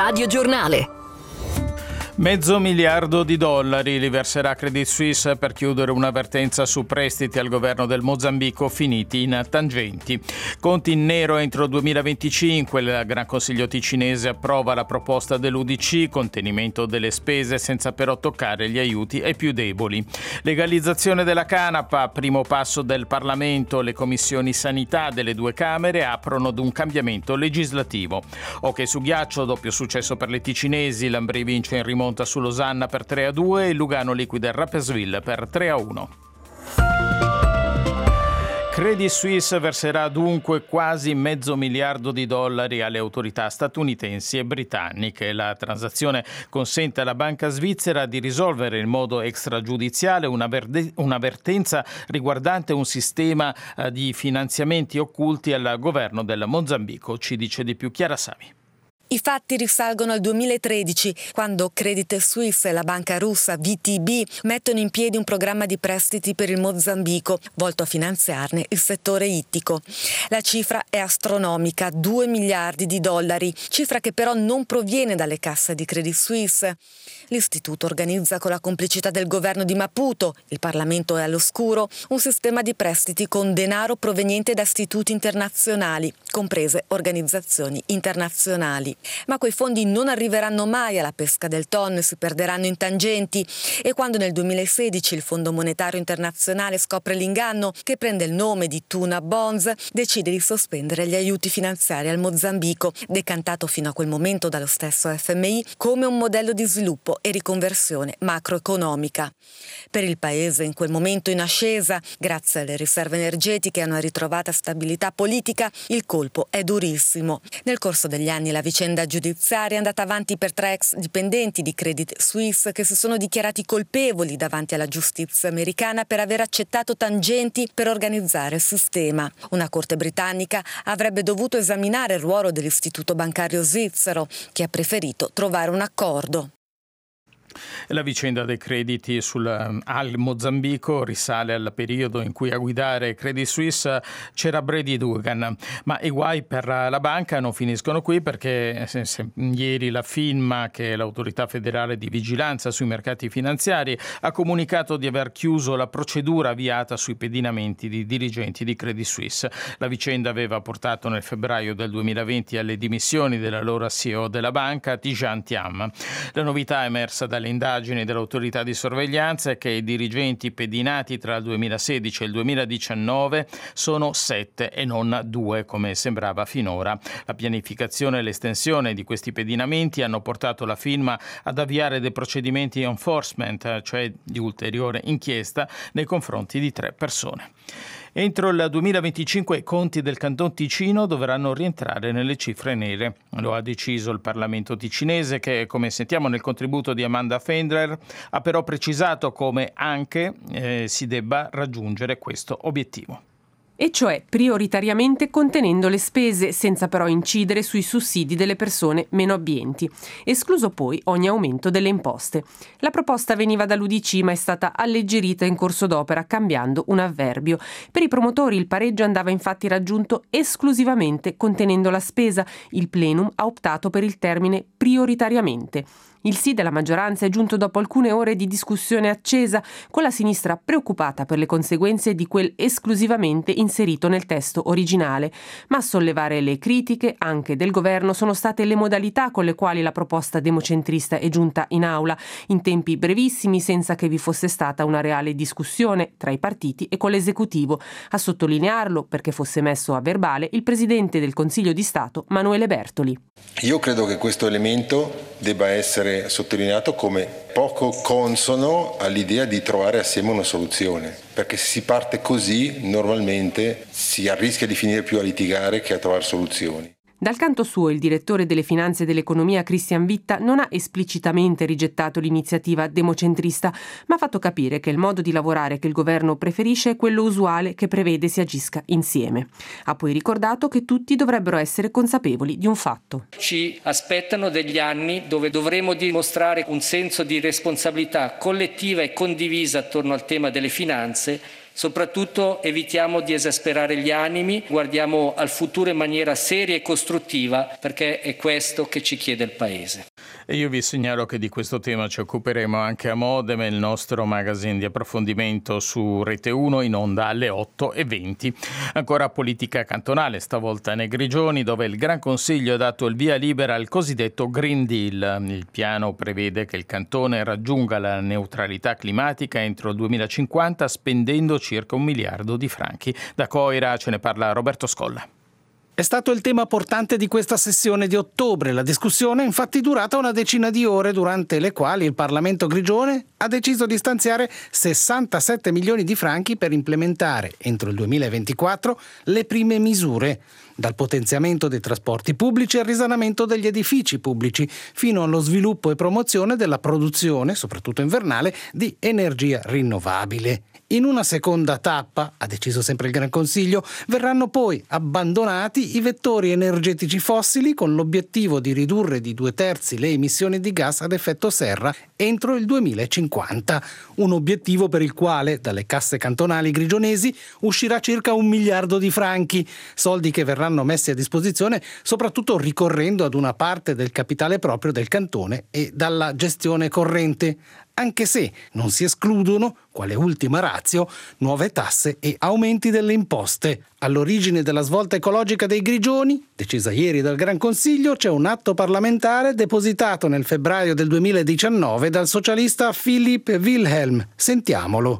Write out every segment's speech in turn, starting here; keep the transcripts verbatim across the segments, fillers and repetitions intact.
Radio Giornale. Mezzo miliardo di dollari li verserà Credit Suisse per chiudere un'avvertenza su prestiti al governo del Mozambico finiti in tangenti. Conti in nero entro il duemilaventicinque. Il Gran Consiglio ticinese approva la proposta dell'U D C, contenimento delle spese senza però toccare gli aiuti ai più deboli. Legalizzazione della canapa, primo passo del Parlamento. Le commissioni sanità delle due Camere aprono ad un cambiamento legislativo. Hockey su ghiaccio, doppio successo per le ticinesi. L'Ambrì vince in rimonta su Losanna per tre a due e Lugano liquida il Rapperswil per tre a uno. Credit Suisse verserà dunque quasi mezzo miliardo di dollari alle autorità statunitensi e britanniche. La transazione consente alla banca svizzera di risolvere in modo extragiudiziale un'avvertenza riguardante un sistema di finanziamenti occulti al governo del Mozambico. Ci dice di più Chiara Sami. I fatti risalgono al duemilatredici, quando Credit Suisse e la banca russa V T B mettono in piedi un programma di prestiti per il Mozambico, volto a finanziarne il settore ittico. La cifra è astronomica, due miliardi di dollari, cifra che però non proviene dalle casse di Credit Suisse. L'istituto organizza con la complicità del governo di Maputo, il Parlamento è all'oscuro, un sistema di prestiti con denaro proveniente da istituti internazionali, comprese organizzazioni internazionali. Ma quei fondi non arriveranno mai alla pesca del tonno e si perderanno in tangenti. E quando nel duemilasedici il Fondo Monetario Internazionale scopre l'inganno, che prende il nome di Tuna Bonds, decide di sospendere gli aiuti finanziari al Mozambico, decantato fino a quel momento dallo stesso F M I come un modello di sviluppo e riconversione macroeconomica. Per il paese in quel momento in ascesa, grazie alle riserve energetiche e a una ritrovata stabilità politica, il colpo è durissimo. Nel corso degli anni la vicenda giudiziaria è andata avanti per tre ex dipendenti di Credit Suisse che si sono dichiarati colpevoli davanti alla giustizia americana per aver accettato tangenti per organizzare il sistema. Una corte britannica avrebbe dovuto esaminare il ruolo dell'istituto bancario svizzero, che ha preferito trovare un accordo. La vicenda dei crediti sul, al Mozambico risale al periodo in cui a guidare Credit Suisse c'era Brady Dugan, ma i guai per la banca non finiscono qui, perché se, se, ieri la FINMA, che è l'autorità federale di vigilanza sui mercati finanziari, ha comunicato di aver chiuso la procedura avviata sui pedinamenti di dirigenti di Credit Suisse. La vicenda aveva portato nel febbraio del duemilaventi alle dimissioni dell'allora C E O della banca, Tidjane Thiam. La novità emersa dalle indagini dell'autorità di sorveglianza è che i dirigenti pedinati tra il duemilasedici e il duemiladiciannove sono sette e non due, come sembrava finora. La pianificazione e l'estensione di questi pedinamenti hanno portato la FINMA ad avviare dei procedimenti enforcement, cioè di ulteriore inchiesta, nei confronti di tre persone. Entro il duemilaventicinque i conti del Canton Ticino dovranno rientrare nelle cifre nere. Lo ha deciso il Parlamento ticinese che, come sentiamo nel contributo di Amanda Fendler, ha però precisato come anche eh, si debba raggiungere questo obiettivo. E cioè prioritariamente contenendo le spese, senza però incidere sui sussidi delle persone meno abbienti, escluso poi ogni aumento delle imposte. La proposta veniva dall'U D C ma è stata alleggerita in corso d'opera cambiando un avverbio. Per i promotori il pareggio andava infatti raggiunto esclusivamente contenendo la spesa. Il plenum ha optato per il termine prioritariamente. Il sì della maggioranza è giunto dopo alcune ore di discussione accesa, con la sinistra preoccupata per le conseguenze di quel esclusivamente inserito nel testo originale. Ma a sollevare le critiche anche del governo sono state le modalità con le quali la proposta democentrista è giunta in aula, in tempi brevissimi, senza che vi fosse stata una reale discussione tra i partiti e con l'esecutivo. A sottolinearlo, perché fosse messo a verbale, il presidente del Consiglio di Stato, Manuele Bertoli. Io credo che questo elemento debba essere sottolineato come poco consono all'idea di trovare assieme una soluzione, perché se si parte così normalmente si rischia di finire più a litigare che a trovare soluzioni. Dal canto suo, il direttore delle finanze e dell'economia Christian Vitta non ha esplicitamente rigettato l'iniziativa democentrista, ma ha fatto capire che il modo di lavorare che il governo preferisce è quello usuale, che prevede si agisca insieme. Ha poi ricordato che tutti dovrebbero essere consapevoli di un fatto. Ci aspettano degli anni dove dovremo dimostrare un senso di responsabilità collettiva e condivisa attorno al tema delle finanze, Soprattutto evitiamo di esasperare gli animi, guardiamo al futuro in maniera seria e costruttiva, perché è questo che ci chiede il Paese. E io vi segnalo che di questo tema ci occuperemo anche a Modena, il nostro magazine di approfondimento su Rete uno in onda alle otto e venti. Ancora politica cantonale, stavolta nei Grigioni, dove il Gran Consiglio ha dato il via libera al cosiddetto Green Deal. Il piano prevede che il cantone raggiunga la neutralità climatica entro il duemilacinquanta spendendo circa un miliardo di franchi. Da Coira ce ne parla Roberto Scolla. È stato il tema portante di questa sessione di ottobre. La discussione è infatti durata una decina di ore, durante le quali il Parlamento Grigione ha deciso di stanziare sessantasette milioni di franchi per implementare, entro il duemilaventiquattro, le prime misure, dal potenziamento dei trasporti pubblici al risanamento degli edifici pubblici, fino allo sviluppo e promozione della produzione, soprattutto invernale, di energia rinnovabile. In una seconda tappa, ha deciso sempre il Gran Consiglio, verranno poi abbandonati i vettori energetici fossili con l'obiettivo di ridurre di due terzi le emissioni di gas ad effetto serra entro il duemilacinquanta, un obiettivo per il quale dalle casse cantonali grigionesi uscirà circa un miliardo di franchi, soldi che verranno messi a disposizione soprattutto ricorrendo ad una parte del capitale proprio del cantone e dalla gestione corrente, anche se non si escludono, quale ultima ratio, nuove tasse e aumenti delle imposte. All'origine della svolta ecologica dei Grigioni, decisa ieri dal Gran Consiglio, c'è un atto parlamentare depositato nel febbraio del duemiladiciannove dal socialista Philipp Wilhelm. Sentiamolo.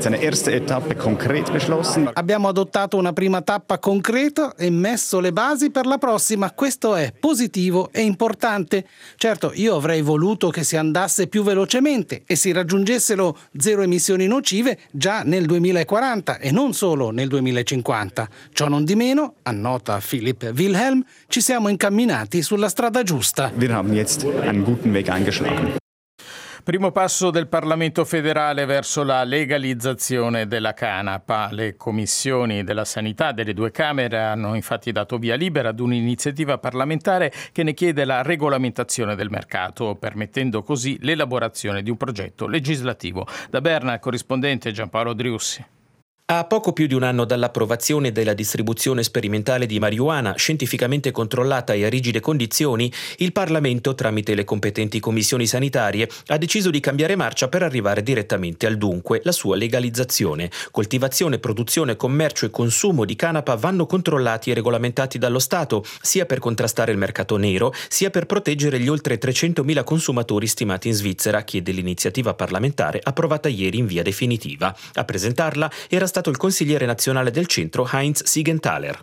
Abbiamo adottato una prima tappa concreta e messo le basi per la prossima. Questo è positivo e importante. Certo, io avrei voluto che si andasse più velocemente e si raggiungessero zero emissioni nocive già nel duemilaquaranta e non solo nel duemilacinquanta. Ciò non di meno, annota Philipp Wilhelm, ci siamo incamminati sulla strada giusta. Wir haben jetzt einen guten Weg eingeschlagen. Primo passo del Parlamento federale verso la legalizzazione della canapa. Le commissioni della sanità delle due Camere hanno infatti dato via libera ad un'iniziativa parlamentare che ne chiede la regolamentazione del mercato, permettendo così l'elaborazione di un progetto legislativo. Da Berna, il corrispondente Giampaolo Driussi. A poco più di un anno dall'approvazione della distribuzione sperimentale di marijuana scientificamente controllata e a rigide condizioni, il Parlamento, tramite le competenti commissioni sanitarie, ha deciso di cambiare marcia per arrivare direttamente al dunque, la sua legalizzazione. Coltivazione, produzione, commercio e consumo di canapa vanno controllati e regolamentati dallo Stato, sia per contrastare il mercato nero, sia per proteggere gli oltre trecentomila consumatori stimati in Svizzera, chiede l'iniziativa parlamentare approvata ieri in via definitiva. A presentarla era stato il consigliere nazionale del centro Heinz Siegenthaler.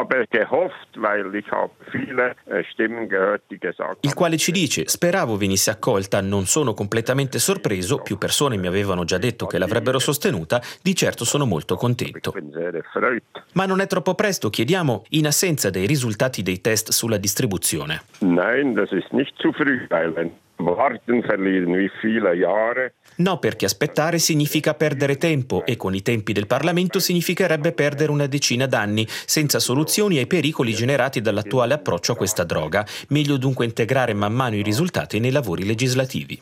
Il quale ci dice: speravo venisse accolta, non sono completamente sorpreso, più persone mi avevano già detto che l'avrebbero sostenuta, di certo sono molto contento. Ma non è troppo presto, chiediamo, in assenza dei risultati dei test sulla distribuzione. Nein, das ist nicht zu früh, weil warten verlieren wie viele Jahre. No, perché aspettare significa perdere tempo e con i tempi del Parlamento significherebbe perdere una decina d'anni, senza soluzioni ai pericoli generati dall'attuale approccio a questa droga. Meglio dunque integrare man mano i risultati nei lavori legislativi.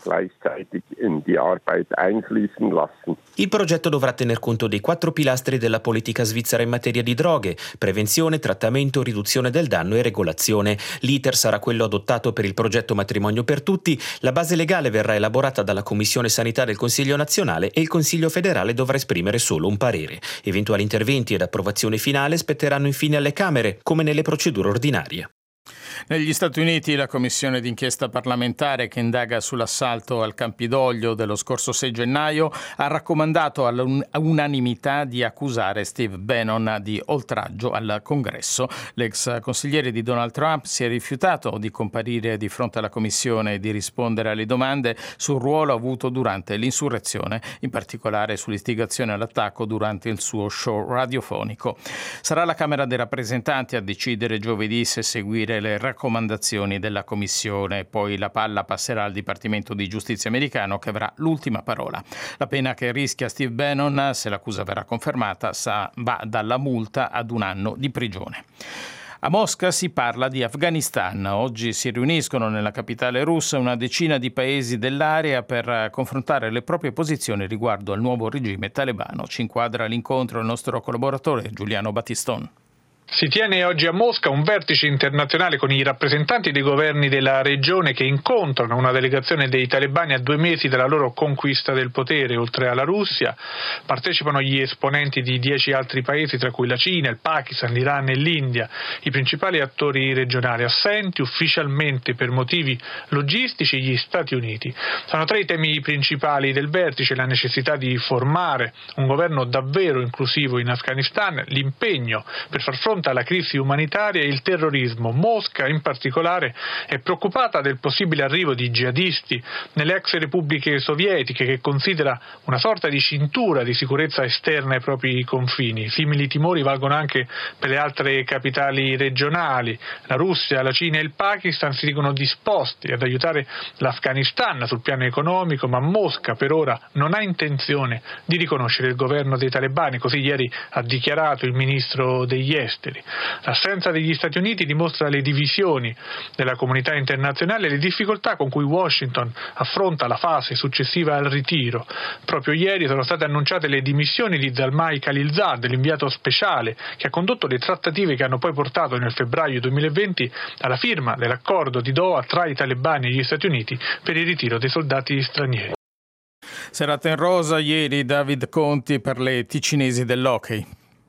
Il progetto dovrà tener conto dei quattro pilastri della politica svizzera in materia di droghe: prevenzione, trattamento, riduzione del danno e regolazione. L'iter sarà quello adottato per il progetto Matrimonio per Tutti. La base legale verrà elaborata dalla Commissione Sanità del Consiglio nazionale e il Consiglio federale dovrà esprimere solo un parere. Eventuali interventi ed approvazione finale spetteranno infine alle Camere, come nelle procedure ordinarie. Negli Stati Uniti la commissione d'inchiesta parlamentare che indaga sull'assalto al Campidoglio dello scorso sei gennaio ha raccomandato all'unanimità di accusare Steve Bannon di oltraggio al Congresso. L'ex consigliere di Donald Trump si è rifiutato di comparire di fronte alla commissione e di rispondere alle domande sul ruolo avuto durante l'insurrezione, in particolare sull'istigazione all'attacco durante il suo show radiofonico. Sarà la Camera dei rappresentanti a decidere giovedì se seguire le raccomandazioni della Commissione, poi la palla passerà al Dipartimento di Giustizia americano che avrà l'ultima parola. La pena che rischia Steve Bannon, se l'accusa verrà confermata, va dalla multa ad un anno di prigione. A Mosca si parla di Afghanistan. Oggi si riuniscono nella capitale russa una decina di paesi dell'area per confrontare le proprie posizioni riguardo al nuovo regime talebano. Ci inquadra l'incontro il nostro collaboratore Giuliano Battiston. Si tiene oggi a Mosca un vertice internazionale con i rappresentanti dei governi della regione che incontrano una delegazione dei talebani a due mesi dalla loro conquista del potere. Oltre alla Russia partecipano gli esponenti di dieci altri paesi, tra cui la Cina, il Pakistan, l'Iran e l'India, i principali attori regionali. Assenti ufficialmente per motivi logistici gli Stati Uniti. Sono tre i temi principali del vertice: la necessità di formare un governo davvero inclusivo in Afghanistan, l'impegno per far fronte alla crisi umanitaria e il terrorismo. Mosca in particolare è preoccupata del possibile arrivo di jihadisti nelle ex repubbliche sovietiche, che considera una sorta di cintura di sicurezza esterna ai propri confini. Simili timori valgono anche per le altre capitali regionali. La Russia, la Cina e il Pakistan si dicono disposti ad aiutare l'Afghanistan sul piano economico, ma Mosca per ora non ha intenzione di riconoscere il governo dei talebani, così ieri ha dichiarato il ministro degli esteri. L'assenza degli Stati Uniti dimostra le divisioni della comunità internazionale e le difficoltà con cui Washington affronta la fase successiva al ritiro. Proprio ieri sono state annunciate le dimissioni di Zalmay Khalilzad, l'inviato speciale che ha condotto le trattative che hanno poi portato nel febbraio duemilaventi alla firma dell'accordo di Doha tra i talebani e gli Stati Uniti per il ritiro dei soldati stranieri. Serata in rosa ieri David Conti per le ticinesi dell'hockey.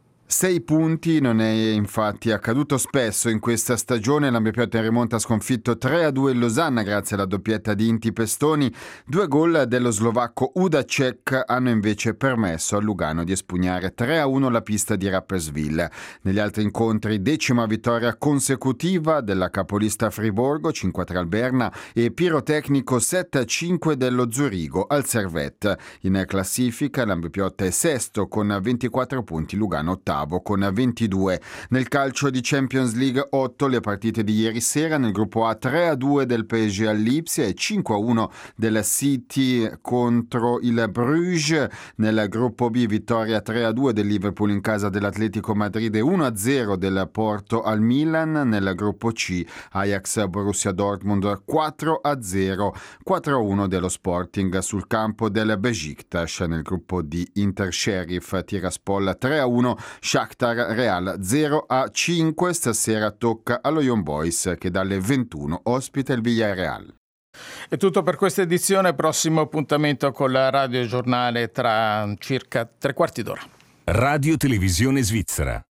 Sei punti non è infatti accaduto spesso in questa stagione. L'Ambipiotta in rimonta ha sconfitto tre a due il Losanna grazie alla doppietta di Inti Pestoni. Due gol dello slovacco Udacek hanno invece permesso al Lugano di espugnare tre a uno la pista di Rapperswil. Negli altri incontri decima vittoria consecutiva della capolista Friburgo, cinque a tre al Berna, e pirotecnico sette a cinque dello Zurigo al Servette. In classifica l'Ambipiotta è sesto con ventiquattro punti, Lugano ottavo con ventidue. Nel calcio di Champions League otto le partite di ieri sera. Nel gruppo A tre a due del P S G all'Ipsia e cinque a uno del City contro il Bruges. Nel gruppo B vittoria tre a due del Liverpool in casa dell'Atletico Madrid e uno a zero del Porto al Milan. Nel gruppo C Ajax Borussia Dortmund quattro a zero, quattro a uno dello Sporting sul campo del Besiktas. Nel gruppo D Inter Sheriff Tiraspol tre a uno, Shakhtar Real zero a cinque. Stasera tocca allo Young Boys che dalle ventuno ospita il Villarreal. È tutto per questa edizione. Prossimo appuntamento con la Radio Giornale tra circa tre quarti d'ora. Radio Televisione Svizzera.